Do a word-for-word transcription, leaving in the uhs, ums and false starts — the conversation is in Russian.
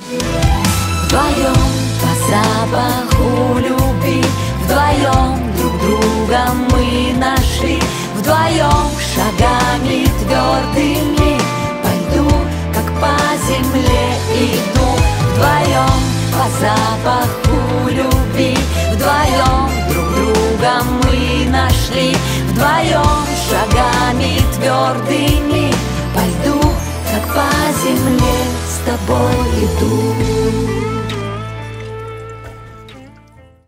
Вдвоем по запаху любви, вдвоем друг друга мы нашли, вдвоем шагами твердыми по льду, как по земле иду. Вдвоем по запаху любви, вдвоем друг друга мы нашли, вдвоем шагами твердыми по льду, как по земле с тобой иду.